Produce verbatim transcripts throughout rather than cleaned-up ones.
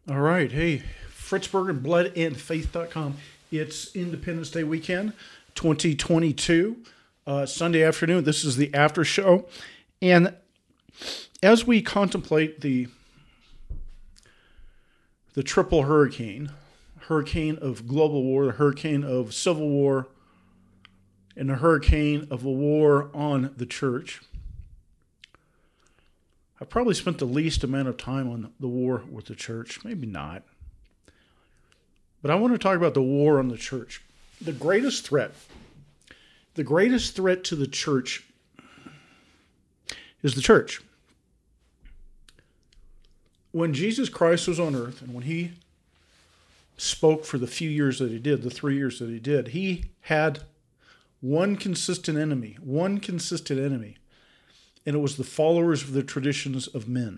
All right. Hey, Fritz Berger, blood and faith dot com. It's Independence Day weekend, twenty twenty-two, uh, Sunday afternoon. This is the after show. And as we contemplate the the triple hurricane, hurricane of global war, the hurricane of civil war, and the hurricane of a war on the church, I've probably spent the least amount of time on the war with the church. Maybe not. But I want to talk about the war on the church. The greatest threat, the greatest threat to the church is the church. When Jesus Christ was on earth and when he spoke for the few years that he did, the three years that he did, he had one consistent enemy, one consistent enemy. And it was the followers of the traditions of men.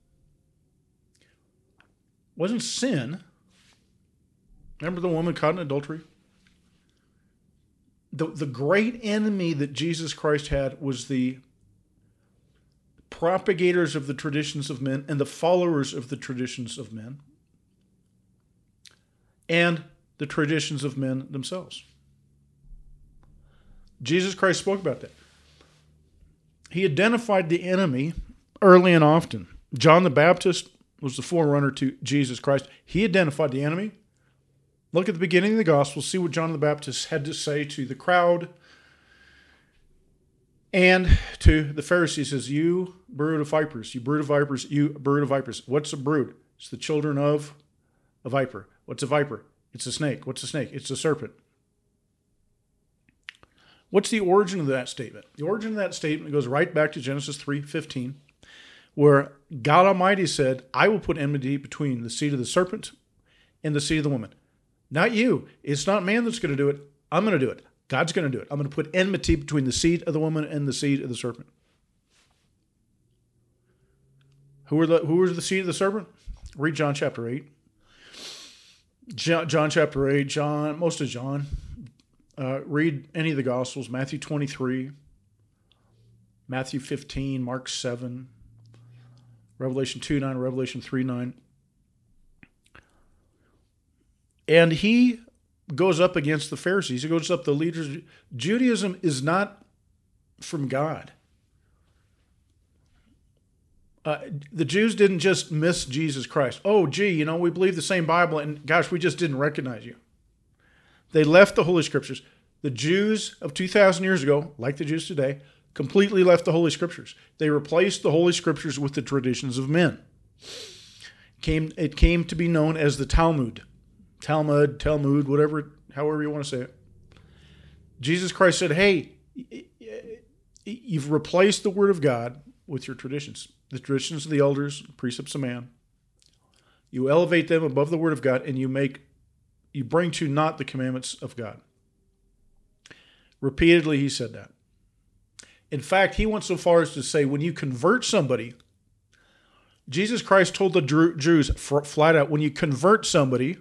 It wasn't sin. Remember the woman caught in adultery? The, the great enemy that Jesus Christ had was the propagators of the traditions of men and the followers of the traditions of men and the traditions of men themselves. Jesus Christ spoke about that. He identified the enemy early and often. John the Baptist was the forerunner to Jesus Christ. He identified the enemy. Look at the beginning of the gospel, see what John the Baptist had to say to the crowd and to the Pharisees. He says, you brood of vipers, you brood of vipers, you brood of vipers. What's a brood? It's the children of a viper. What's a viper? It's a snake. What's a snake? It's a serpent. What's the origin of that statement? The origin of that statement goes right back to Genesis three fifteen, where God Almighty said, I will put enmity between the seed of the serpent and the seed of the woman. Not you. It's not man that's going to do it. I'm going to do it. God's going to do it. I'm going to put enmity between the seed of the woman and the seed of the serpent. Who are the who is the seed of the serpent? Read John chapter eight. John, John chapter eight, John, most of John. Uh, read any of the Gospels, Matthew twenty-three, Matthew fifteen, Mark seven, Revelation two nine, Revelation three nine. And he goes up against the Pharisees. He goes up the leaders. Judaism is not from God. Uh, the Jews didn't just miss Jesus Christ. Oh, gee, you know, we believe the same Bible, and gosh, we just didn't recognize you. They left the Holy Scriptures. The Jews of two thousand years ago, like the Jews today, completely left the Holy Scriptures. They replaced the Holy Scriptures with the traditions of men. It came, it came to be known as the Talmud. Talmud, Talmud, whatever, however you want to say it. Jesus Christ said, hey, you've replaced the Word of God with your traditions. The traditions of the elders, precepts of man. You elevate them above the Word of God, and you make You bring to naught the commandments of God. Repeatedly, he said that. In fact, he went so far as to say, when you convert somebody, Jesus Christ told the Jews flat out, when you convert somebody,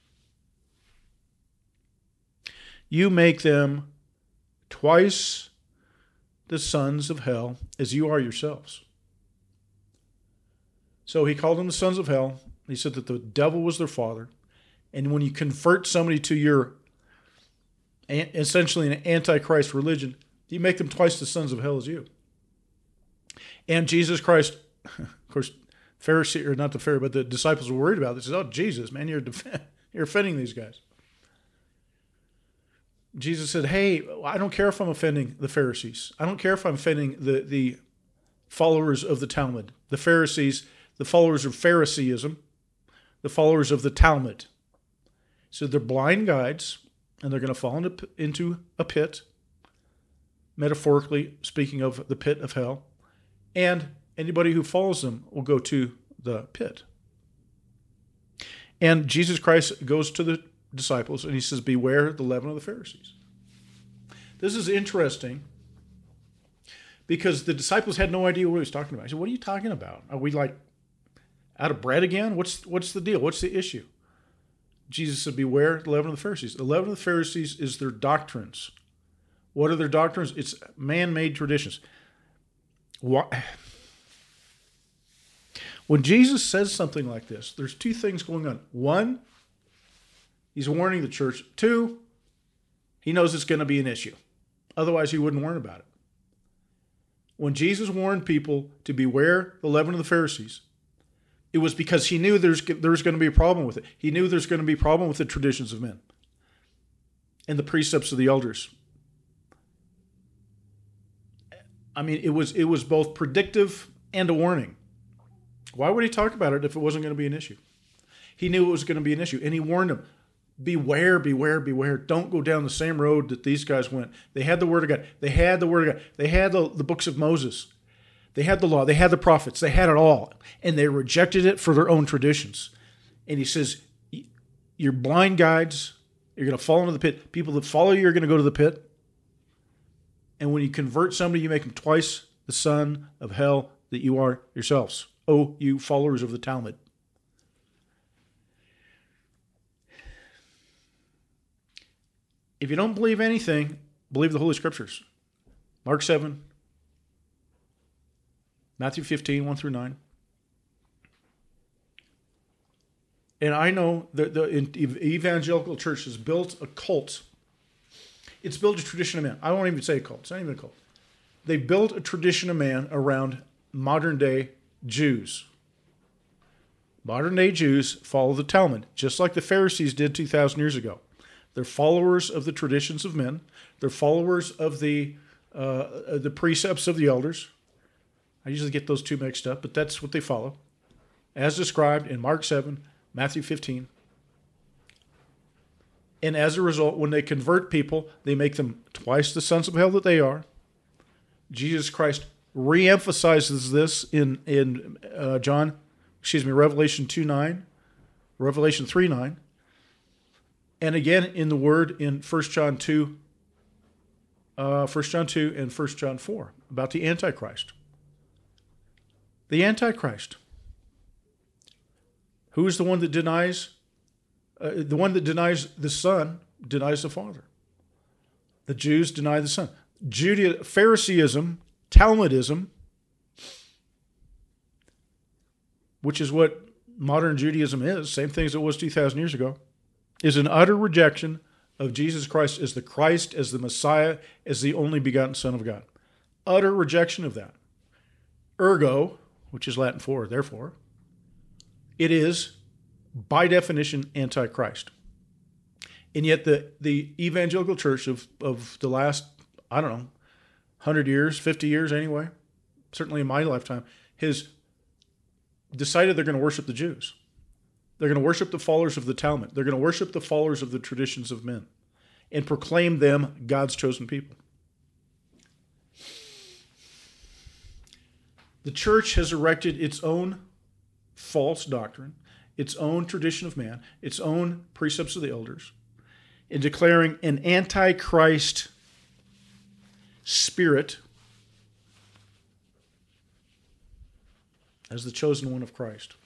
you make them twice the sons of hell as you are yourselves. So he called them the sons of hell. He said that the devil was their father. And when you convert somebody to your, essentially an antichrist religion, you make them twice the sons of hell as you. And Jesus Christ, of course, Pharisee, or not the Pharisee, but the disciples were worried about this. They said, oh, Jesus, man, you're, def- you're offending these guys. Jesus said, hey, I don't care if I'm offending the Pharisees. I don't care if I'm offending the, the followers of the Talmud. The Pharisees, the followers of Phariseeism, the followers of the Talmud. So they're blind guides, and they're going to fall into, into a pit, metaphorically speaking of the pit of hell, and anybody who follows them will go to the pit. And Jesus Christ goes to the disciples, and he says, beware the leaven of the Pharisees. This is interesting, because the disciples had no idea what he was talking about. He said, what are you talking about? Are we like out of bread again? What's, what's the deal? What's the issue? Jesus said, beware the leaven of the Pharisees. The leaven of the Pharisees is their doctrines. What are their doctrines? It's man-made traditions. Why, When Jesus says something like this, there's two things going on. One, he's warning the church. Two, he knows it's going to be an issue. Otherwise, he wouldn't warn about it. When Jesus warned people to beware the leaven of the Pharisees, it was because he knew there's there's going to be a problem with it. He knew there's going to be a problem with the traditions of men and the precepts of the elders. I mean, it was it was both predictive and a warning. Why would he talk about it if it wasn't going to be an issue? He knew it was going to be an issue, and he warned them, beware, beware, beware. Don't go down the same road that these guys went. They had the Word of God. They had the Word of God. They had the, the books of Moses. They had the law. They had the prophets. They had it all, and they rejected it for their own traditions. And he says, you're blind guides. You're going to fall into the pit. People that follow you are going to go to the pit. And when you convert somebody, you make them twice the son of hell that you are yourselves. Oh, you followers of the Talmud. If you don't believe anything, believe the Holy Scriptures. Mark seven, Matthew fifteen, one through nine. And I know that the evangelical church has built a cult. It's built a tradition of man. I won't even say a cult. It's not even a cult. They built a tradition of man around modern day Jews. Modern day Jews follow the Talmud, just like the Pharisees did two thousand years ago. They're followers of the traditions of men. They're followers of the uh, the precepts of the elders. I usually get those two mixed up, but that's what they follow, as described in Mark seven, Matthew fifteen. And as a result, when they convert people, they make them twice the sons of hell that they are. Jesus Christ reemphasizes this in in uh, John, excuse me, Revelation two nine, Revelation three nine, and again in the Word in First John two, uh, First John two and First John four about the Antichrist. The Antichrist. Who is the one that denies? Uh, the one that denies the Son denies the Father. The Jews deny the Son. Judea, Phariseeism, Talmudism, which is what modern Judaism is, same thing as it was two thousand years ago, is an utter rejection of Jesus Christ as the Christ, as the Messiah, as the only begotten Son of God. Utter rejection of that. Ergo, which is Latin for therefore, it is, by definition, antichrist. And yet the, the evangelical church of, of the last, I don't know, one hundred years, fifty years anyway, certainly in my lifetime, has decided they're going to worship the Jews. They're going to worship the followers of the Talmud. They're going to worship the followers of the traditions of men and proclaim them God's chosen people. The church has erected its own false doctrine, its own tradition of man, its own precepts of the elders, in declaring an antichrist spirit as the chosen one of Christ.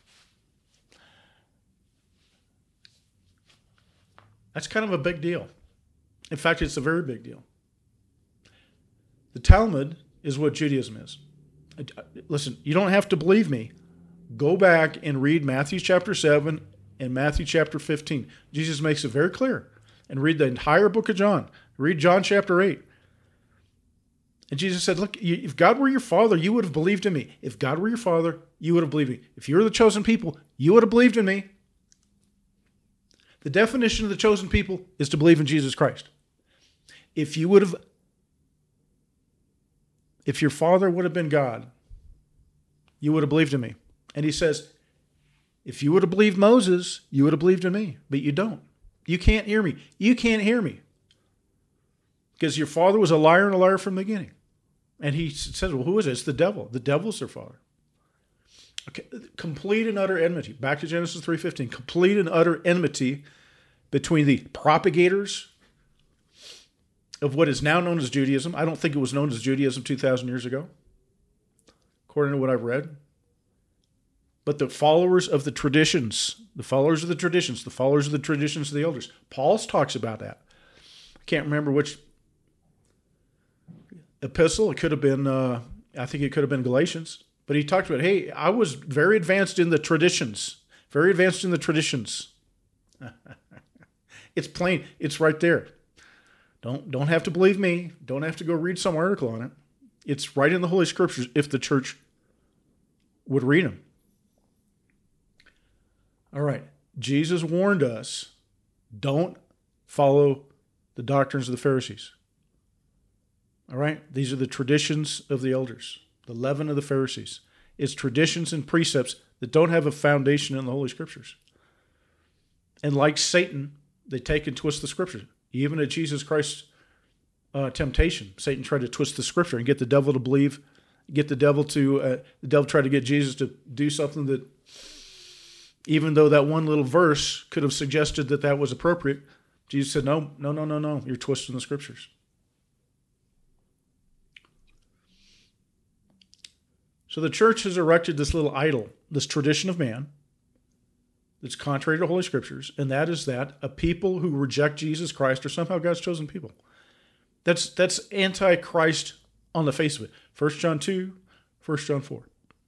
That's kind of a big deal. In fact, it's a very big deal. The Talmud is what Judaism is. Listen, you don't have to believe me. Go back and read Matthew chapter seven and Matthew chapter fifteen. Jesus makes it very clear. And read the entire book of John. Read John chapter eight. And Jesus said, look, if God were your father, you would have believed in me. If God were your father, you would have believed in me. If you were the chosen people, you would have believed in me. The definition of the chosen people is to believe in Jesus Christ. If you would have, if your father would have been God, you would have believed in me. And he says, if you would have believed Moses, you would have believed in me. But you don't. You can't hear me. You can't hear me. Because your father was a liar and a liar from the beginning. And he says, well, who is it? It's the devil. The devil's their father. Okay. Complete and utter enmity. Back to Genesis three fifteen. Complete and utter enmity between the propagators of what is now known as Judaism. I don't think it was known as Judaism two thousand years ago, according to what I've read. But the followers of the traditions, the followers of the traditions, the followers of the traditions of the elders. Paul talks about that. I can't remember which epistle. It could have been, uh, I think it could have been Galatians. But he talked about, hey, I was very advanced in the traditions. Very advanced in the traditions. It's plain. It's right there. Don't, don't have to believe me. Don't have to go read some article on it. It's right in the Holy Scriptures if the church would read them. All right. Jesus warned us, don't follow the doctrines of the Pharisees. All right? These are the traditions of the elders, the leaven of the Pharisees. It's traditions and precepts that don't have a foundation in the Holy Scriptures. And like Satan, they take and twist the Scriptures. Even at Jesus Christ's uh, temptation, Satan tried to twist the Scripture and get the devil to believe, get the devil to, uh, the devil tried to get Jesus to do something that, even though that one little verse could have suggested that that was appropriate, Jesus said, no, no, no, no, no, you're twisting the Scriptures. So the church has erected this little idol, this tradition of man, that's contrary to Holy Scriptures, and that is that a people who reject Jesus Christ are somehow God's chosen people. That's that's anti-Christ on the face of it. First John two, First John four.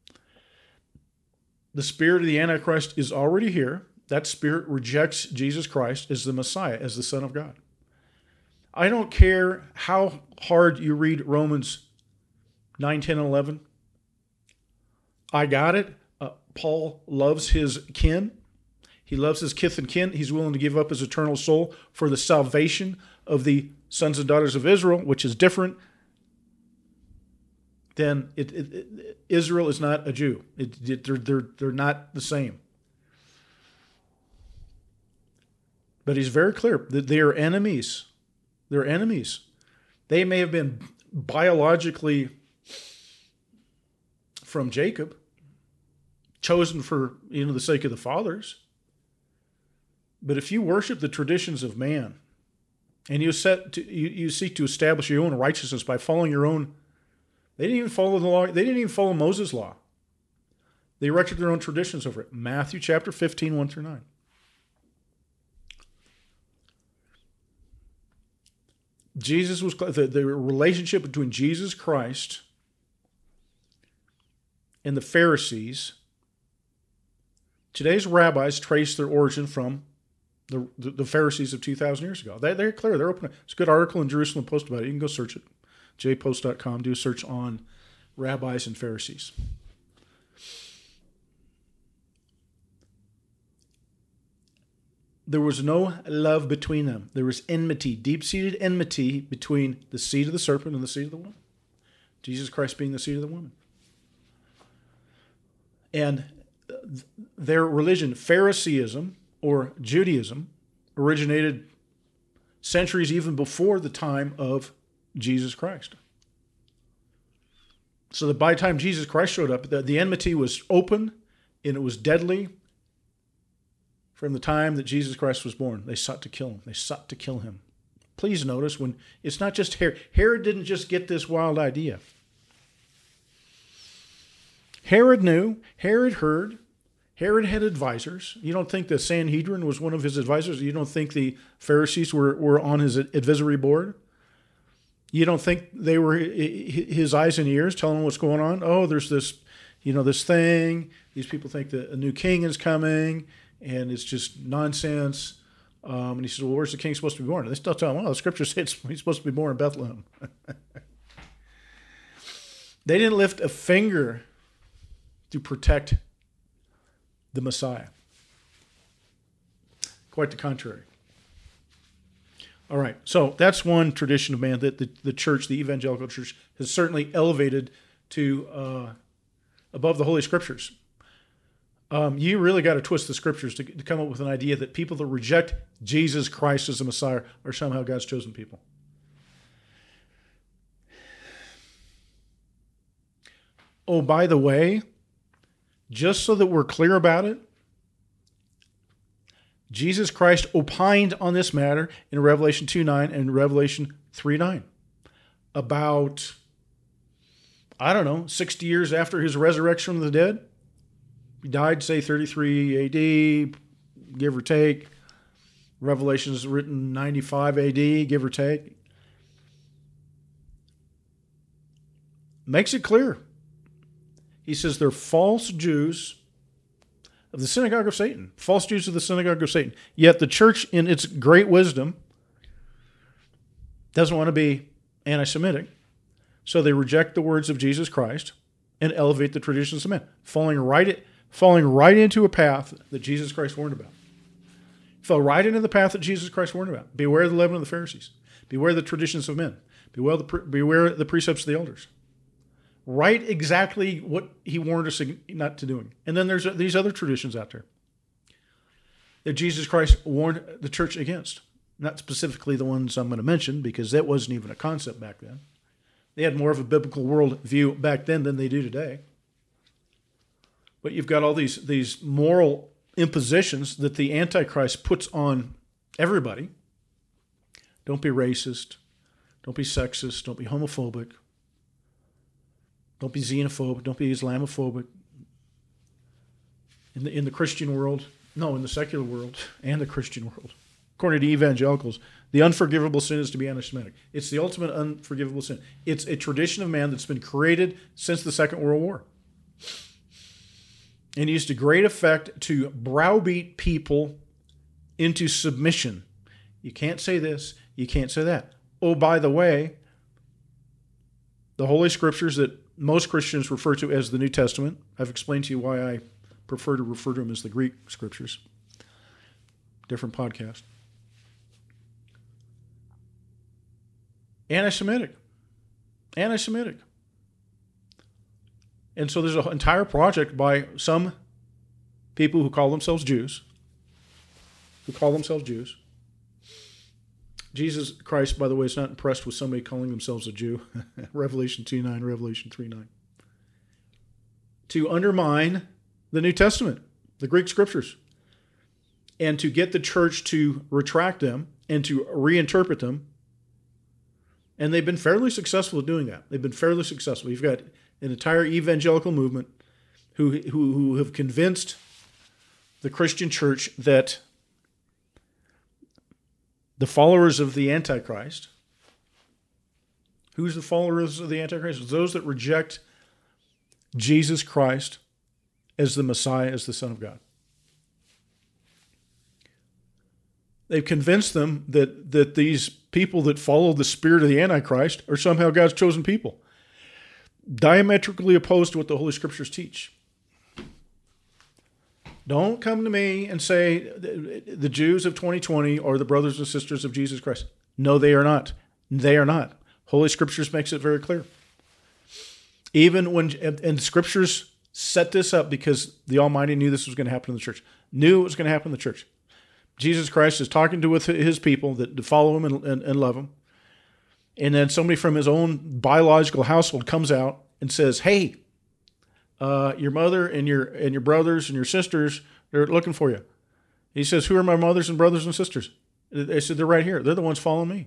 The spirit of the Antichrist is already here. That spirit rejects Jesus Christ as the Messiah, as the Son of God. I don't care how hard you read Romans nine, ten, and eleven. I got it. Uh, Paul loves his kin. He loves his kith and kin. He's willing to give up his eternal soul for the salvation of the sons and daughters of Israel, which is different than it, it, it, Israel is not a Jew. It, it, they're, they're, they're not the same. But he's very clear that they are enemies. They're enemies. They may have been biologically from Jacob, chosen for, you know, the sake of the fathers. But if you worship the traditions of man, and you set to, you, you seek to establish your own righteousness by following your own, they didn't even follow the law. They didn't even follow Moses' law. They erected their own traditions over it. Matthew chapter fifteen, one through nine. Jesus was the, the relationship between Jesus Christ and the Pharisees. Today's rabbis trace their origin from the, the, the Pharisees of two thousand years ago. They, they're clear. They're open. It's a good article in Jerusalem Post about it. You can go search it. j post dot com. Do a search on rabbis and Pharisees. There was no love between them. There was enmity, deep-seated enmity between the seed of the serpent and the seed of the woman. Jesus Christ being the seed of the woman. And their religion, Phariseeism or Judaism, originated centuries even before the time of Jesus Christ. So that by the time Jesus Christ showed up, the, the enmity was open and it was deadly from the time that Jesus Christ was born. They sought to kill him. They sought to kill him. Please notice, when it's not just Herod. Herod didn't just get this wild idea. Herod knew. Herod heard. Herod had advisors. You don't think the Sanhedrin was one of his advisors? You don't think the Pharisees were, were on his advisory board? You don't think they were his eyes and ears telling him what's going on? Oh, there's this, you know, this thing. These people think that a new king is coming, and it's just nonsense. Um, and he says, well, where's the king supposed to be born? And they still tell him, well, the scripture says he's supposed to be born in Bethlehem. They didn't lift a finger to protect the Messiah. Quite the contrary. All right, so that's one tradition of man that the, the church, the evangelical church, has certainly elevated to uh, above the Holy Scriptures. Um, you really got to twist the Scriptures to, to come up with an idea that people that reject Jesus Christ as the Messiah are somehow God's chosen people. Oh, by the way, just so that we're clear about it, Jesus Christ opined on this matter in Revelation two nine and Revelation three nine. About, I don't know, sixty years after his resurrection from the dead. He died, say, thirty-three A D, give or take. Revelation is written ninety-five A D, give or take. Makes it clear. He says they're false Jews of the synagogue of Satan. False Jews of the synagogue of Satan. Yet the church, in its great wisdom, doesn't want to be anti-Semitic. So they reject the words of Jesus Christ and elevate the traditions of men, falling right, falling right into a path that Jesus Christ warned about. Fell right into the path that Jesus Christ warned about. Beware the leaven of the Pharisees. Beware the traditions of men. Beware the, beware the precepts of the elders. Right exactly what he warned us not to doing. And then there's these other traditions out there that Jesus Christ warned the church against. Not specifically the ones I'm going to mention, because that wasn't even a concept back then. They had more of a biblical world view back then than they do today. But you've got all these, these moral impositions that the Antichrist puts on everybody. Don't be racist. Don't be sexist. Don't be homophobic. Don't be xenophobic. Don't be Islamophobic. In the, in the Christian world, no, in the secular world and the Christian world, according to evangelicals, the unforgivable sin is to be anti-Semitic. It's the ultimate unforgivable sin. It's a tradition of man that's been created since the Second World War, and used to great effect to browbeat people into submission. You can't say this. You can't say that. Oh, by the way, the Holy Scriptures that most Christians refer to as the New Testament, I've explained to you why I prefer to refer to them as the Greek Scriptures. Different podcast. Anti-Semitic. Anti-Semitic. And so there's an entire project by some people who call themselves Jews, who call themselves Jews. Jesus Christ, by the way, is not impressed with somebody calling themselves a Jew. Revelation two nine, Revelation three nine. To undermine the New Testament, the Greek Scriptures, and to get the church to retract them and to reinterpret them. And they've been fairly successful at doing that. They've been fairly successful. You've got an entire evangelical movement who, who, who have convinced the Christian church that the followers of the Antichrist, who's the followers of the Antichrist? Those that reject Jesus Christ as the Messiah, as the Son of God. They've convinced them that, that these people that follow the spirit of the Antichrist are somehow God's chosen people. Diametrically opposed to what the Holy Scriptures teach. Don't come to me and say the Jews of twenty twenty are the brothers and sisters of Jesus Christ. No, they are not. They are not. Holy Scriptures makes it very clear. Even when, and Scriptures set this up because the Almighty knew this was going to happen in the church. Knew it was going to happen in the church. Jesus Christ is talking to with his people that to follow him and, and, and love him. And then somebody from his own biological household comes out and says, hey, uh, your mother and your and your brothers and your sisters, they're looking for you. He says, who are my mothers and brothers and sisters? They said, they're right here. They're the ones following me.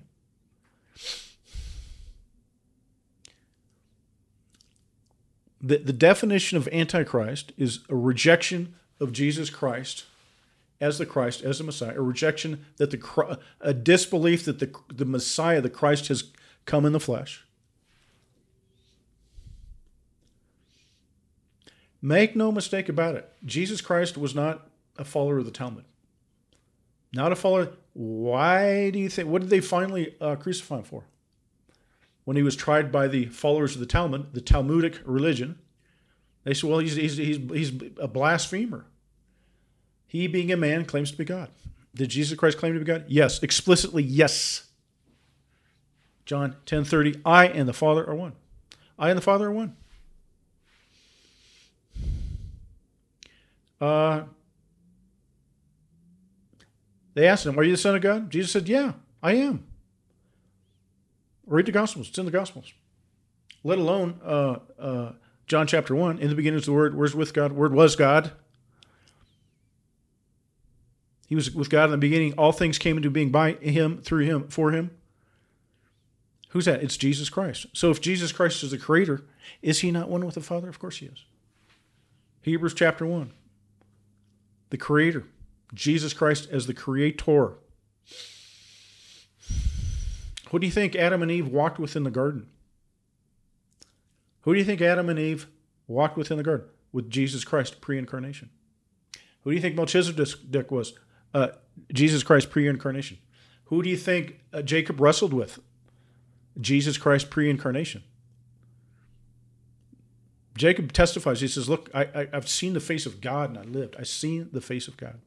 The, the definition of Antichrist is a rejection of Jesus Christ as the Christ, as the Messiah, a rejection that the, a disbelief that the, the Messiah, the Christ, has come in the flesh. Make no mistake about it. Jesus Christ was not a follower of the Talmud. Not a follower. Why do you think, what did they finally uh, crucify him for? When he was tried by the followers of the Talmud, the Talmudic religion, they said, well, he's, he's, he's, he's a blasphemer. He, being a man, claims to be God. Did Jesus Christ claim to be God? Yes. Explicitly, yes. John ten thirty, I and the Father are one. I and the Father are one. Uh, they asked him, are you the Son of God? Jesus said, yeah, I am. Read the Gospels. It's in the Gospels. Let alone uh, uh, John chapter one. In the beginning is the Word. Word was with God. Word was God. He was with God in the beginning. All things came into being by him, through him, for him. Who's that? It's Jesus Christ. So if Jesus Christ is the creator, is he not one with the Father? Of course he is. Hebrews chapter one. The creator. Jesus Christ as the creator. Who do you think Adam and Eve walked with in the garden? Who do you think Adam and Eve walked within the garden with Jesus Christ pre-incarnation. Who do you think Melchizedek was? Uh, Jesus Christ pre-incarnation. Who do you think uh, Jacob wrestled with? Jesus Christ pre-incarnation. Jacob testifies. He says, look, I, I, I've seen the face of God and I lived. I've seen the face of God.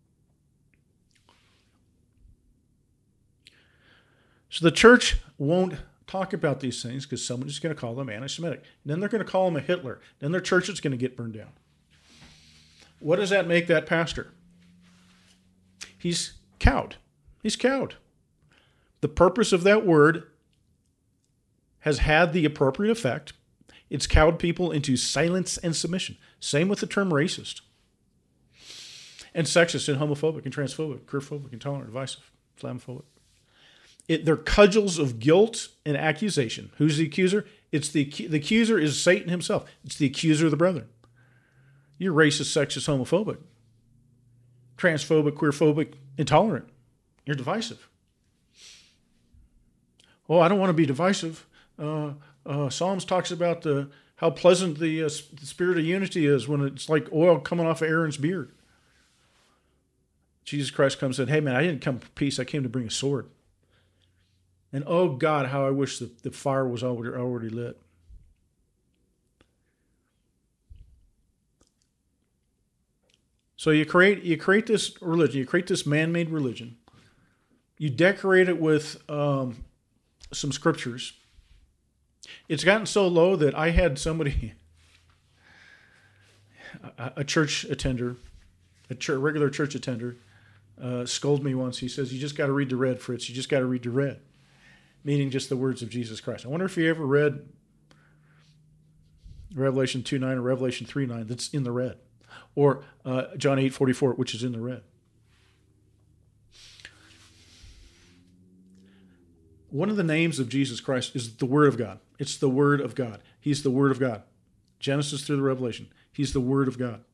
So the church won't talk about these things because somebody's going to call them anti-Semitic. And then they're going to call him a Hitler. Then their church is going to get burned down. What does that make that pastor? He's cowed. He's cowed. The purpose of that word has had the appropriate effect. It's cowed people into silence and submission. Same with the term racist. And sexist and homophobic and transphobic, queerphobic, intolerant, divisive, Islamophobic. It, they're cudgels of guilt and accusation. Who's the accuser? It's the, the accuser is Satan himself. It's the accuser of the brethren. You're racist, sexist, homophobic, transphobic, queerphobic, intolerant. You're divisive. Oh, I don't want to be divisive. Uh, uh, Psalms talks about the how pleasant the, uh, the spirit of unity is when it's like oil coming off of Aaron's beard. Jesus Christ comes and said, hey man, I didn't come for peace. I came to bring a sword. And oh God, how I wish the, the fire was already, already lit. So you create you create this religion, you create this man-made religion. You decorate it with um, some scriptures. It's gotten so low that I had somebody, a, a church attender, a church, regular church attender, uh, scold me once. He says, you just got to read the red, Fritz. You just got to read the red. Meaning just the words of Jesus Christ. I wonder if you ever read Revelation two nine or Revelation three nine that's in the red. Or uh, John eight forty-four, which is in the red. One of the names of Jesus Christ is the Word of God. It's the Word of God. He's the Word of God. Genesis through the Revelation. He's the Word of God.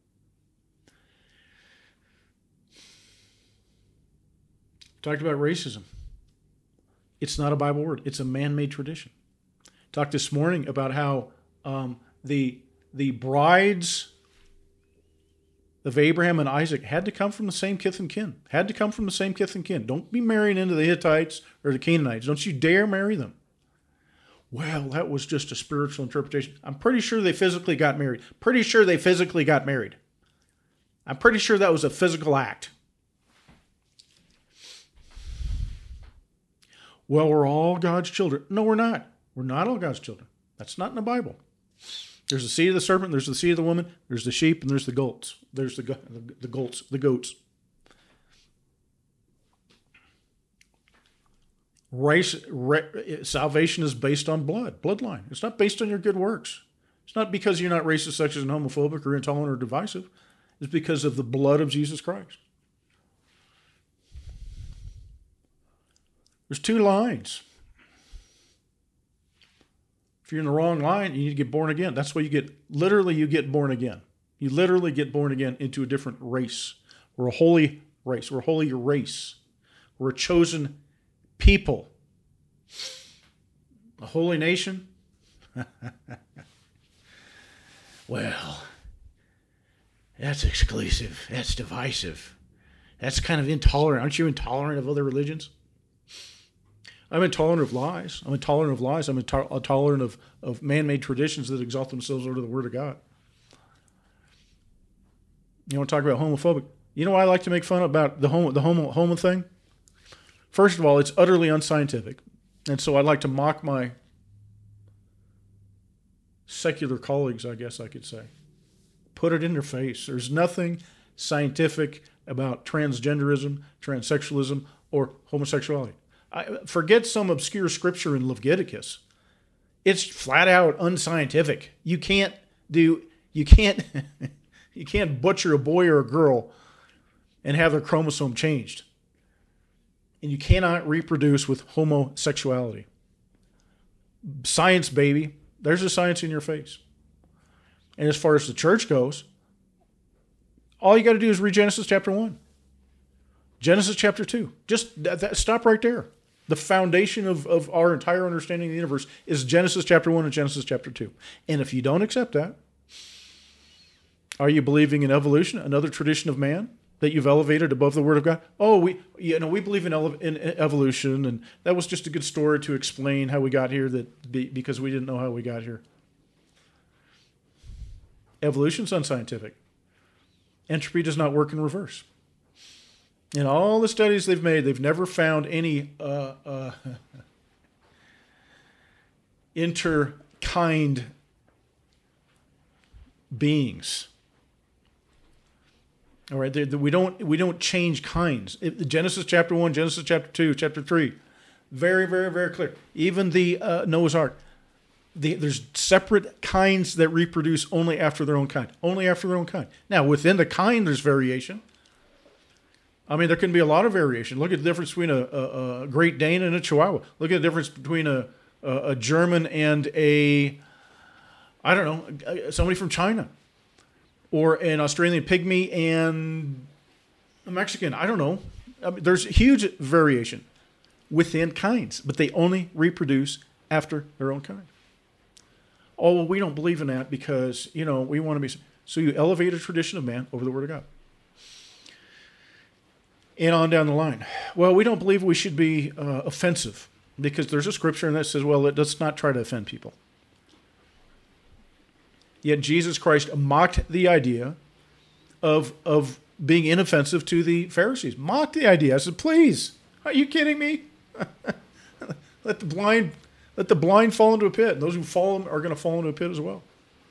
Talked about racism. It's not a Bible word. It's a man-made tradition. Talked this morning about how um, the the brides of Abraham and Isaac had to come from the same kith and kin. Had to come from the same kith and kin. Don't be marrying into the Hittites or the Canaanites. Don't you dare marry them. Well, that was just a spiritual interpretation. I'm pretty sure they physically got married. Pretty sure they physically got married. I'm pretty sure that was a physical act. Well, we're all God's children. No, we're not. We're not all God's children. That's not in the Bible. There's the seed of the serpent, there's the seed of the woman, there's the sheep, and there's the goats. There's the, the, the goats, the goats. Race, re, salvation is based on blood, bloodline. It's not based on your good works. It's not because you're not racist, sexist, and homophobic, or intolerant, or divisive. It's because of the blood of Jesus Christ. There's two lines. If you're in the wrong line, you need to get born again. That's why you get, literally you get born again. You literally get born again into a different race. We're a holy race. We're a holy race. We're a chosen people. A holy nation. Well, that's exclusive. That's divisive. That's kind of intolerant. Aren't you intolerant of other religions? I'm intolerant of lies. I'm intolerant of lies. I'm intolerant of, of man-made traditions that exalt themselves over the Word of God. You want to talk about homophobic? You know why I like to make fun about the homo, the homo, homo thing? First of all, it's utterly unscientific. And so I'd like to mock my secular colleagues, I guess I could say. Put it in their face. There's nothing scientific about transgenderism, transsexualism, or homosexuality. I, forget some obscure scripture in Leviticus. It's flat out unscientific. You can't do, you can't, you can't butcher a boy or a girl and have their chromosome changed. And you cannot reproduce with homosexuality. Science, baby. There's the science in your face. And as far as the church goes, all you got to do is read Genesis chapter one. Genesis chapter two. Just that, that, stop right there. The foundation of, of our entire understanding of the universe is Genesis chapter one and Genesis chapter two. And if you don't accept that, Are you believing in evolution, another tradition of man that you've elevated above the Word of God? Oh, we you know we believe in, ele- in evolution, and that was just a good story to explain how we got here. That be, because we didn't know how we got here. Evolution's unscientific. Entropy does not work in reverse. In all the studies they've made, they've never found any uh, uh, interkind beings. All right, they, they, we don't we don't change kinds. It, Genesis chapter one, Genesis chapter two, chapter three, very very very clear. Even the uh, Noah's Ark, the, there's separate kinds that reproduce only after their own kind, only after their own kind. Now within the kind, there's variation. I mean, there can be a lot of variation. Look at the difference between a, a, a Great Dane and a Chihuahua. Look at the difference between a, a, a German and a, I don't know, somebody from China. Or an Australian pygmy and a Mexican. I don't know. I mean, there's huge variation within kinds, but they only reproduce after their own kind. Oh, well, we don't believe in that because, you know, we want to be... So you elevate a tradition of man over the Word of God. And on down the line. Well, we don't believe we should be uh, offensive because there's a scripture that says, well, let's not try to offend people. Yet Jesus Christ mocked the idea of, of being inoffensive to the Pharisees. Mocked the idea. I said, please, are you kidding me? let the blind let the blind fall into a pit. And those who fall are going to fall into a pit as well.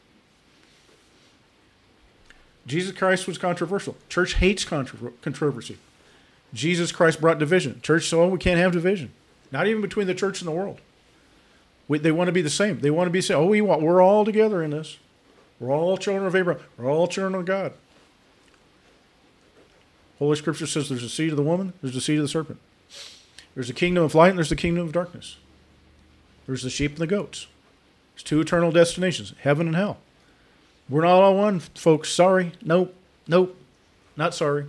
Jesus Christ was controversial. Church hates contro- controversy. Jesus Christ brought division. Church said, oh, we can't have division. Not even between the church and the world. We, they want to be the same. They want to be the same. Oh, we want, we're all together in this. We're all children of Abraham. We're all children of God. Holy Scripture says there's a seed of the woman, there's a seed of the serpent. There's a kingdom of light and there's the kingdom of darkness. There's the sheep and the goats. There's two eternal destinations, heaven and hell. We're not all one, folks. Sorry. Nope. Nope. Not sorry.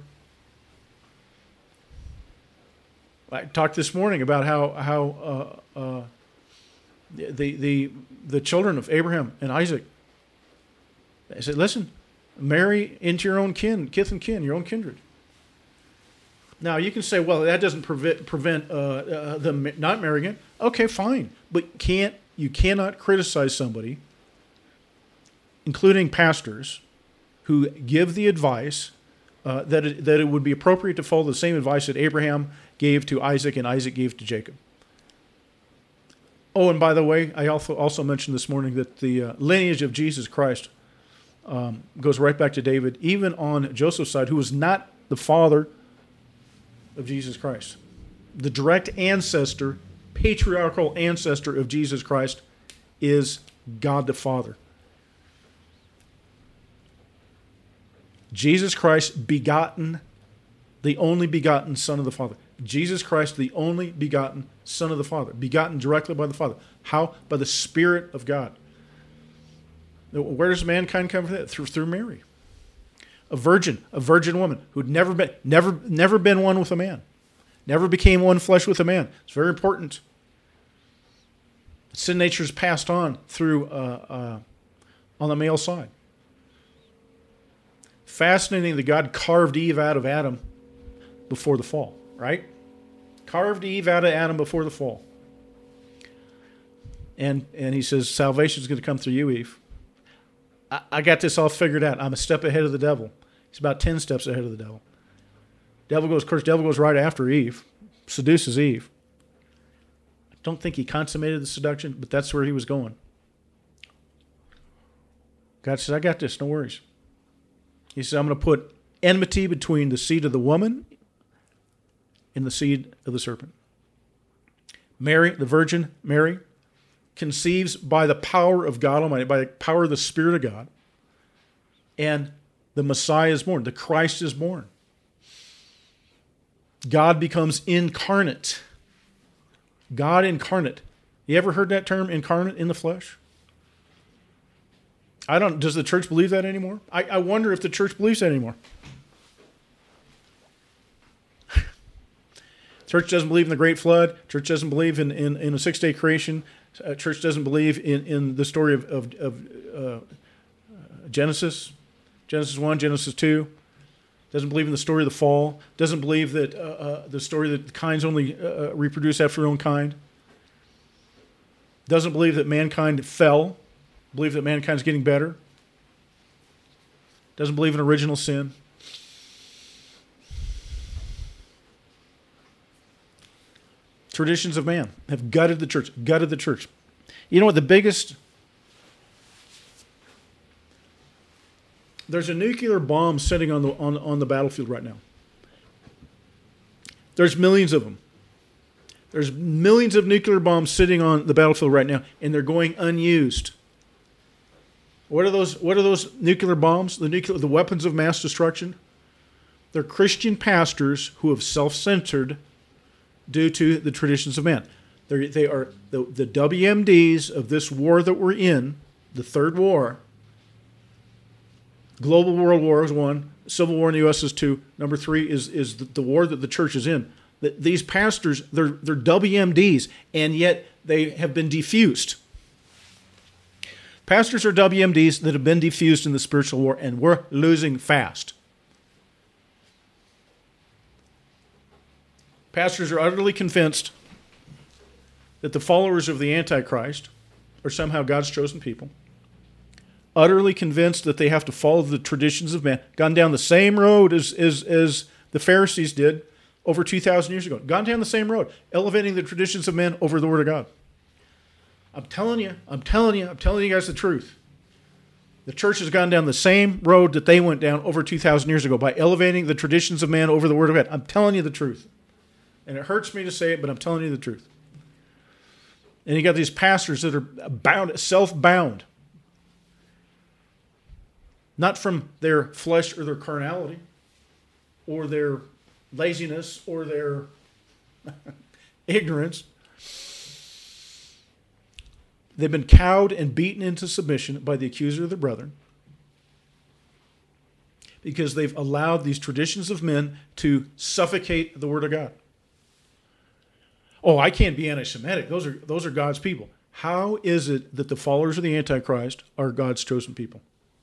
I talked this morning about how how uh, uh, the the the children of Abraham and Isaac. I said, listen, marry into your own kin, kith and kin, your own kindred. Now, you can say, well, that doesn't prevent, prevent uh, uh, them not marrying it. Okay, fine. But can't you cannot criticize somebody, including pastors, who give the advice uh, that, it, that it would be appropriate to follow the same advice that Abraham gave to Isaac and Isaac gave to Jacob. Oh, and by the way, I also, also mentioned this morning that the uh, lineage of Jesus Christ Um, goes right back to David, even on Joseph's side, who was not the father of Jesus Christ. The direct ancestor, patriarchal ancestor of Jesus Christ is God the Father. Jesus Christ begotten, the only begotten Son of the Father. Jesus Christ, the only begotten Son of the Father, begotten directly by the Father. How? By the Spirit of God. Where does mankind come from that? Through, through Mary. A virgin, a virgin woman who'd never been, never, never been one with a man. Never became one flesh with a man. It's very important. Sin nature is passed on through, uh, uh, on the male side. Fascinating that God carved Eve out of Adam before the fall, right? Carved Eve out of Adam before the fall. And, and he says, salvation is going to come through you, Eve. I got this all figured out. I'm a step ahead of the devil. He's about ten steps ahead of the devil. Devil goes, of course, devil goes right after Eve, seduces Eve. I don't think he consummated the seduction, but that's where he was going. God says, I got this, no worries. He says, I'm going to put enmity between the seed of the woman and the seed of the serpent. Mary, the Virgin Mary, conceives by the power of God Almighty, by the power of the Spirit of God, and the Messiah is born. The Christ is born. God becomes incarnate. God incarnate. You ever heard that term, incarnate, in the flesh? I don't. Does the church believe that anymore? I, I wonder if the church believes that anymore. Church doesn't believe in the Great Flood. Church doesn't believe in, in, in a six-day creation. Uh, church doesn't believe in, in the story of, of, of uh, Genesis. Genesis one, Genesis two. Doesn't believe in the story of the fall. Doesn't believe that uh, uh, the story that kinds only uh, reproduce after their own kind. Doesn't believe that mankind fell. Believe that mankind's getting better. Doesn't believe in original sin. Traditions of man have gutted the church. Gutted the church. You know what the biggest... There's a nuclear bomb sitting on the on, on the battlefield right now. There's millions of them. There's millions of nuclear bombs sitting on the battlefield right now, and they're going unused. What are those? What are those nuclear bombs? The nuclear, the weapons of mass destruction. They're Christian pastors who have self-censored due to the traditions of man. They're, they are the, the W M Ds of this war that we're in, the third war. Global World War is one. Civil War in the U S is two. Number three is is the, the war that the church is in. The, these pastors, they're they're W M Ds, and yet they have been defused. Pastors are W M Ds that have been defused in the spiritual war, and we're losing fast. Pastors are utterly convinced that the followers of the Antichrist are somehow God's chosen people. Utterly convinced that they have to follow the traditions of man, gone down the same road as, as, as the Pharisees did over two thousand years ago. Gone down the same road, elevating the traditions of men over the Word of God. I'm telling you, I'm telling you, I'm telling you guys the truth. The church has gone down the same road that they went down over two thousand years ago by elevating the traditions of man over the Word of God. I'm telling you the truth. And it hurts me to say it, but I'm telling you the truth. And you got these pastors that are bound, self-bound. Not from their flesh or their carnality, or their laziness, or their ignorance. They've been cowed and beaten into submission by the accuser of their brethren because they've allowed these traditions of men to suffocate the Word of God. Oh, I can't be anti-Semitic. Those are, those are God's people. How is it that the followers of the Antichrist are God's chosen people?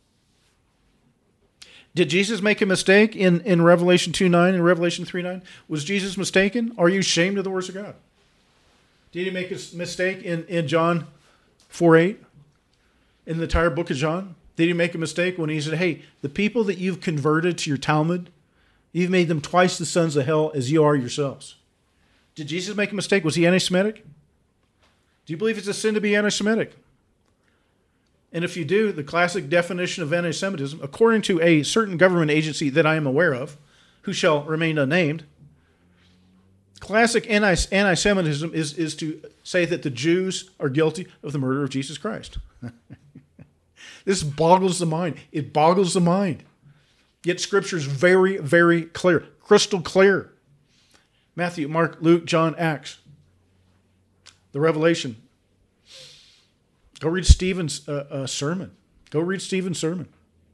Did Jesus make a mistake in, in Revelation two nine and Revelation three nine? Was Jesus mistaken? Are you ashamed of the words of God? Did he make a mistake in, in John four eight? In the entire book of John? Did he make a mistake when he said, hey, the people that you've converted to your Talmud, you've made them twice the sons of hell as you are yourselves? Did Jesus make a mistake? Was he anti-Semitic? Do you believe it's a sin to be anti-Semitic? And if you do, the classic definition of anti-Semitism, according to a certain government agency that I am aware of, who shall remain unnamed, classic anti-Semitism is, is to say that the Jews are guilty of the murder of Jesus Christ. This boggles the mind. It boggles the mind. Yet Scripture is very, very clear, crystal clear. Matthew, Mark, Luke, John, Acts, the Revelation. Go read Stephen's uh, uh, sermon. Go read Stephen's sermon.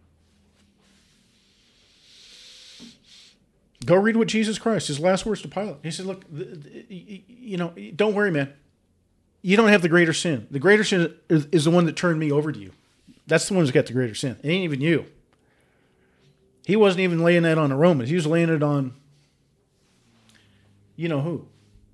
Go read what Jesus Christ, his last words to Pilate. He said, look, you know, don't worry, man. You don't have the greater sin. The greater sin is the one that turned me over to you. That's the one who's got the greater sin. It ain't even you. He wasn't even laying that on the Romans. He was laying it on, you know who.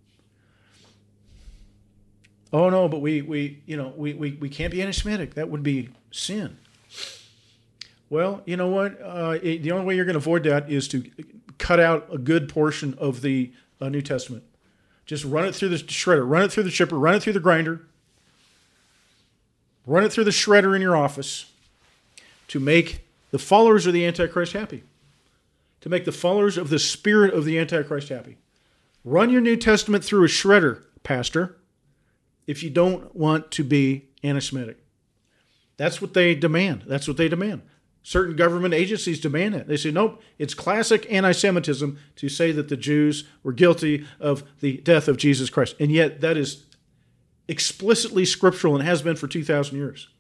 Oh, no, but we, we you know, we, we, we can't be anti-Semitic. That would be sin. Well, you know what? Uh, it, the only way you're going to avoid that is to cut out a good portion of the uh, New Testament. Just run it through the shredder. Run it through the chipper. Run it through the grinder. Run it through the shredder in your office to make the followers of the Antichrist happy. To make the followers of the spirit of the Antichrist happy. Run your New Testament through a shredder, Pastor, if you don't want to be anti-Semitic. That's what they demand. That's what they demand. Certain government agencies demand it. They say, nope, it's classic anti-Semitism to say that the Jews were guilty of the death of Jesus Christ. And yet that is explicitly scriptural and has been for two thousand years.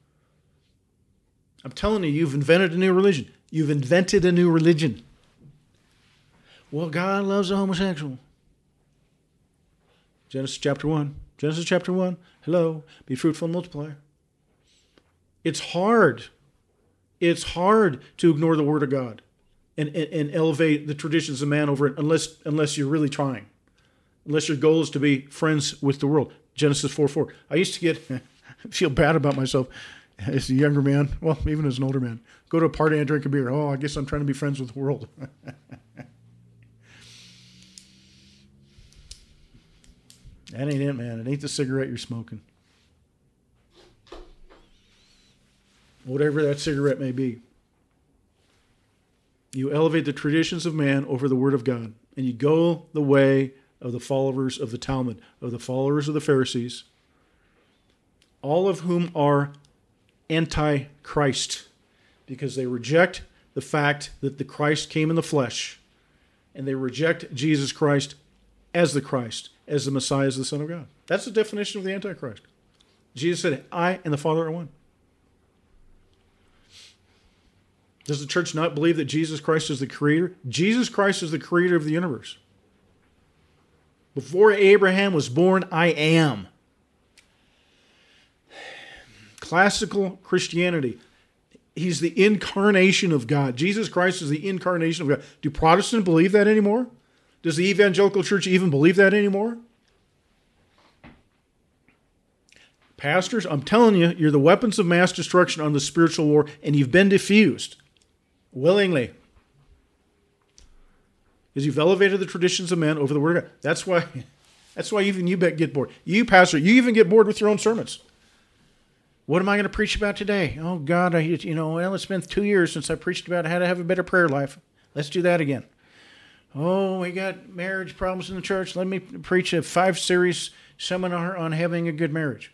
I'm telling you, you've invented a new religion. You've invented a new religion. Well, God loves a homosexual. Genesis chapter one. Genesis chapter one. Hello. Be fruitful and multiply. It's hard It's hard to ignore the Word of God and, and, and elevate the traditions of man over it unless unless you're really trying. Unless your goal is to be friends with the world. Genesis four four. I used to get, feel bad about myself as a younger man, well, even as an older man. Go to a party and drink a beer. Oh, I guess I'm trying to be friends with the world. That ain't it, man. It ain't the cigarette you're smoking. Whatever that cigarette may be. You elevate the traditions of man over the Word of God. And you go the way of the followers of the Talmud, of the followers of the Pharisees, all of whom are anti-Christ, because they reject the fact that the Christ came in the flesh, and they reject Jesus Christ as the Christ, as the Messiah, as the Son of God. That's the definition of the Antichrist. Jesus said, I and the Father are one. Does the church not believe that Jesus Christ is the creator? Jesus Christ is the creator of the universe. Before Abraham was born, I am. Classical Christianity. He's the incarnation of God. Jesus Christ is the incarnation of God. Do Protestants believe that anymore? Does the evangelical church even believe that anymore? Pastors, I'm telling you, you're the weapons of mass destruction on the spiritual war, and you've been diffused willingly. Because you've elevated the traditions of men over the Word of God. That's why, that's why even you get bored. You, pastor, you even get bored with your own sermons. What am I going to preach about today? Oh, God, I, you know, well, it's been two years since I preached about how to have a better prayer life. Let's do that again. Oh, we got marriage problems in the church. Let me preach a five-series seminar on having a good marriage.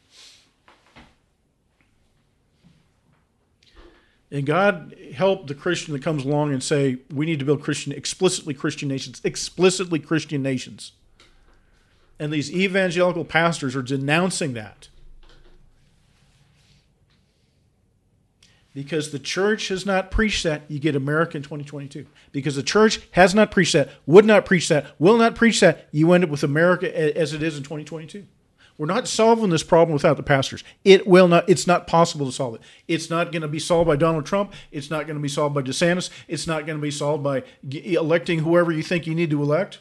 And God help the Christian that comes along and say, we need to build Christian, explicitly Christian nations, explicitly Christian nations. And these evangelical pastors are denouncing that. Because the church has not preached that, you get America in twenty twenty-two. Because the church has not preached that, would not preach that, will not preach that, you end up with America as it is in twenty twenty-two. We're not solving this problem without the pastors. It will not. It's not possible to solve it. It's not going to be solved by Donald Trump. It's not going to be solved by DeSantis. It's not going to be solved by electing whoever you think you need to elect.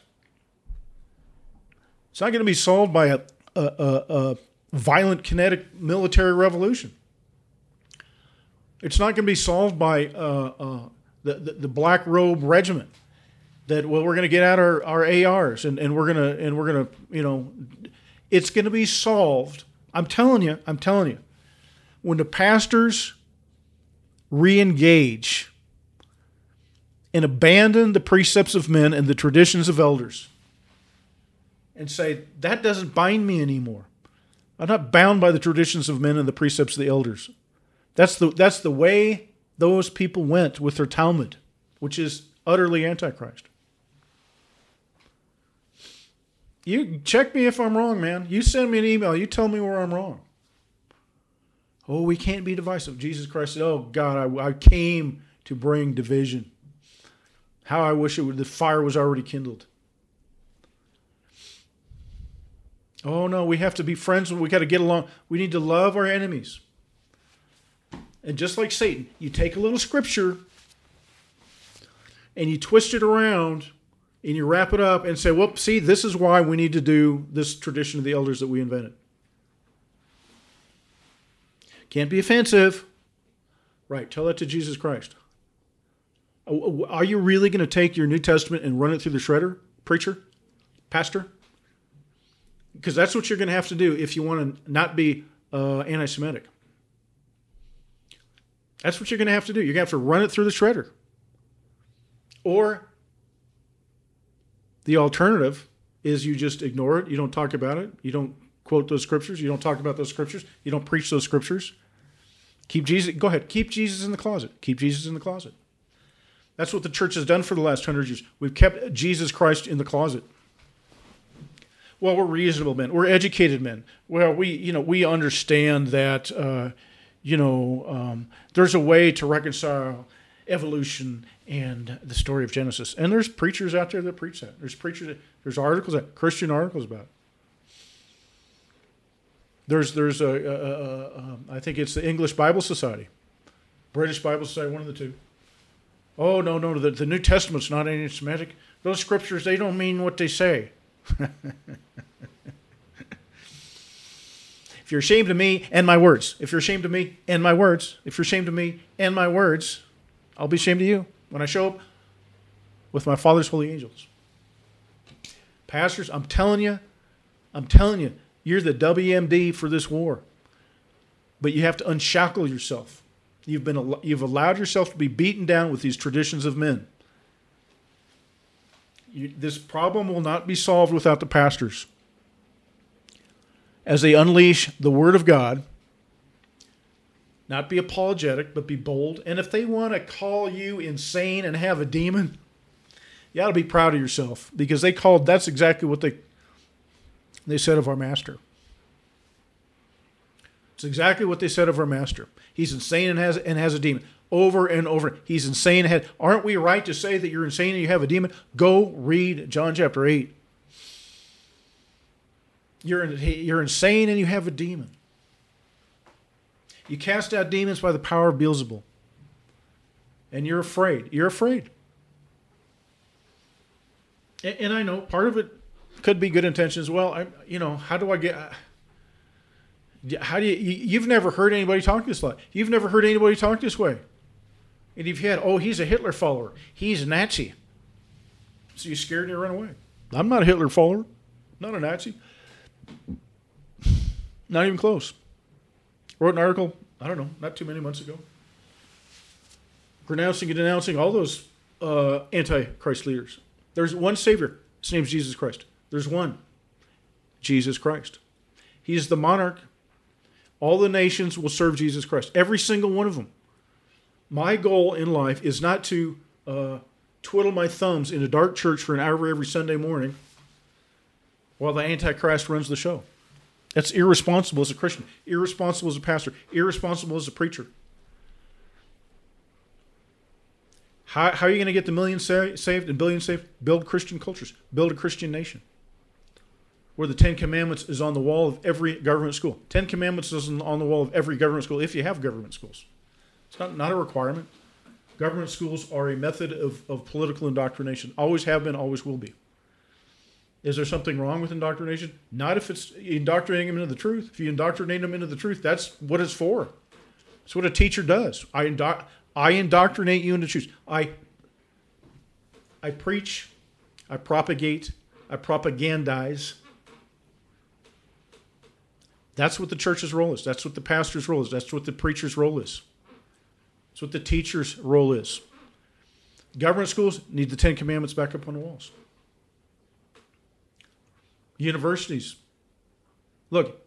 It's not going to be solved by a, a, a, a violent, kinetic military revolution. It's not going to be solved by uh, uh, the, the the black robe regiment. That well, we're going to get out our, our A Rs and, and we're going to and we're going to you know. It's going to be solved. I'm telling you, I'm telling you, when the pastors re-engage and abandon the precepts of men and the traditions of elders and say, that doesn't bind me anymore. I'm not bound by the traditions of men and the precepts of the elders. That's the, that's the way those people went with their Talmud, which is utterly antichrist. You check me if I'm wrong, man. You send me an email. You tell me where I'm wrong. Oh, we can't be divisive. Jesus Christ said, oh, God, I, I came to bring division. How I wish it would, the fire was already kindled. Oh, no, we have to be friends. We got to get along. We need to love our enemies. And just like Satan, you take a little scripture and you twist it around and you wrap it up and say, well, see, this is why we need to do this tradition of the elders that we invented. Can't be offensive. Right, tell that to Jesus Christ. Are you really going to take your New Testament and run it through the shredder, preacher, pastor? Because that's what you're going to have to do if you want to not be uh, anti-Semitic. That's what you're going to have to do. You're going to have to run it through the shredder. Or the alternative is you just ignore it. You don't talk about it. You don't quote those scriptures. You don't talk about those scriptures. You don't preach those scriptures. Keep Jesus. Go ahead. Keep Jesus in the closet. Keep Jesus in the closet. That's what the church has done for the last hundred years. We've kept Jesus Christ in the closet. Well, we're reasonable men. We're educated men. Well, we, you know, we understand that, uh, you know, um, there's a way to reconcile evolution and the story of Genesis. And there's preachers out there that preach that. There's preachers, that, there's articles, that, Christian articles about it. There's, there's a, a, a, a, I think it's the English Bible Society. British Bibles say one of the two. Oh, no, no, the, the New Testament's not anti-Semitic. Those scriptures, they don't mean what they say. If you're ashamed of me and my words, if you're ashamed of me and my words, if you're ashamed of me and my words, I'll be ashamed of you when I show up with my Father's holy angels. Pastors, I'm telling you, I'm telling you, you're the W M D for this war. But you have to unshackle yourself. You've been you've allowed yourself to be beaten down with these traditions of men. You, this problem will not be solved without the pastors. As they unleash the Word of God, not be apologetic, but be bold. And if they want to call you insane and have a demon, you ought to be proud of yourself, because they called, that's exactly what they they said of our master. It's exactly what they said of our master. He's insane and has and has a demon. Over and over. He's insane and has, aren't we right to say that you're insane and you have a demon? Go read John chapter eight. You're, you're insane and you have a demon. You cast out demons by the power of Beelzebul. And you're afraid. You're afraid. And, and I know part of it could be good intentions. Well, I, you know, how do I get... How do you, you've never heard anybody talk this way. You've never heard anybody talk this way. And you've had, oh, he's a Hitler follower. He's a Nazi. So you're scared and you run away. I'm not a Hitler follower. Not a Nazi. Not even close. Wrote an article, I don't know, not too many months ago, renouncing and denouncing all those uh, anti-Christ leaders. There's one Savior. His name's Jesus Christ. There's one. Jesus Christ. He's the monarch. All the nations will serve Jesus Christ. Every single one of them. My goal in life is not to uh, twiddle my thumbs in a dark church for an hour every Sunday morning while the Antichrist runs the show. That's irresponsible as a Christian, irresponsible as a pastor, irresponsible as a preacher. How, how are you going to get the millions sa- saved and billions saved? Build Christian cultures. Build a Christian nation. Where the Ten Commandments is on the wall of every government school. Ten Commandments is on the wall of every government school, if you have government schools. It's not, not a requirement. Government schools are a method of, of political indoctrination. Always have been, always will be. Is there something wrong with indoctrination? Not if it's indoctrinating them into the truth. If you indoctrinate them into the truth, that's what it's for. That's what a teacher does. I, indo- I indoctrinate you into truth. I, I preach, I propagate, I propagandize. That's what the church's role is. That's what the pastor's role is. That's what the preacher's role is. That's what the teacher's role is. Government schools need the Ten Commandments back up on the walls. Universities. Look,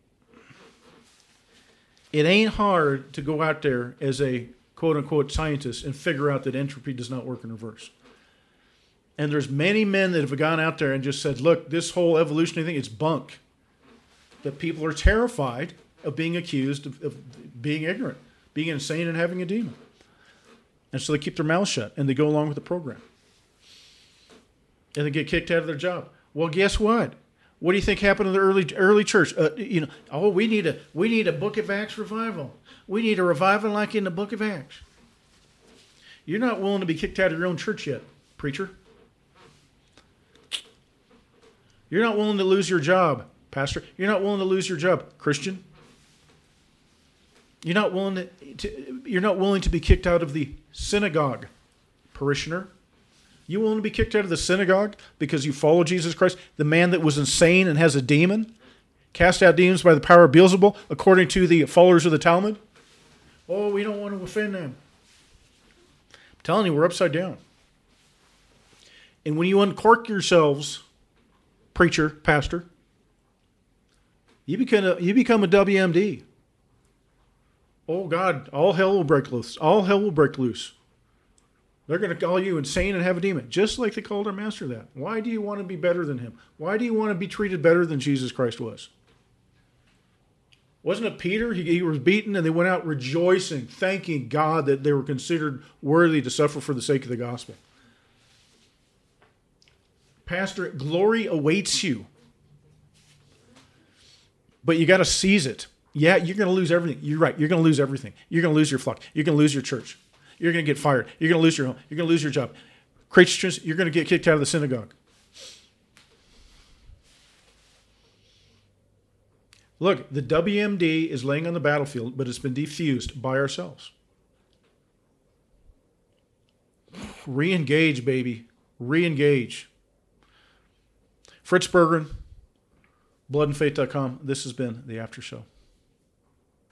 it ain't hard to go out there as a quote-unquote scientist and figure out that entropy does not work in reverse. And there's many men that have gone out there and just said, look, this whole evolutionary thing, it's bunk. That people are terrified of being accused of, of being ignorant, being insane and having a demon. And so they keep their mouths shut and they go along with the program. And they get kicked out of their job. Well, guess what? What do you think happened to the early early church? Uh, you know, oh, we need a we need a Book of Acts revival. We need a revival like in the Book of Acts. You're not willing to be kicked out of your own church yet, preacher. You're not willing to lose your job, pastor. You're not willing to lose your job, Christian. You're not willing to, to you're not willing to be kicked out of the synagogue, parishioner. You willing to be kicked out of the synagogue because you follow Jesus Christ, the man that was insane and has a demon, cast out demons by the power of Beelzebul, according to the followers of the Talmud? Oh, we don't want to offend them. I'm telling you, we're upside down. And when you uncork yourselves, preacher, pastor, you become a, you become a W M D. Oh God, all hell will break loose. All hell will break loose. They're going to call you insane and have a demon, just like they called our master that. Why do you want to be better than him? Why do you want to be treated better than Jesus Christ was? Wasn't it Peter? He, he was beaten and they went out rejoicing, thanking God that they were considered worthy to suffer for the sake of the gospel. Pastor, glory awaits you. But you got to seize it. Yeah, you're going to lose everything. You're right. You're going to lose everything. You're going to lose your flock. You're going to lose your church. You're going to get fired. You're going to lose your home. You're going to lose your job. Christians, you're going to get kicked out of the synagogue. Look, the W M D is laying on the battlefield, but it's been defused by ourselves. Re-engage, baby. Re-engage. Fritz Berggren, blood and faith dot com. This has been The After Show.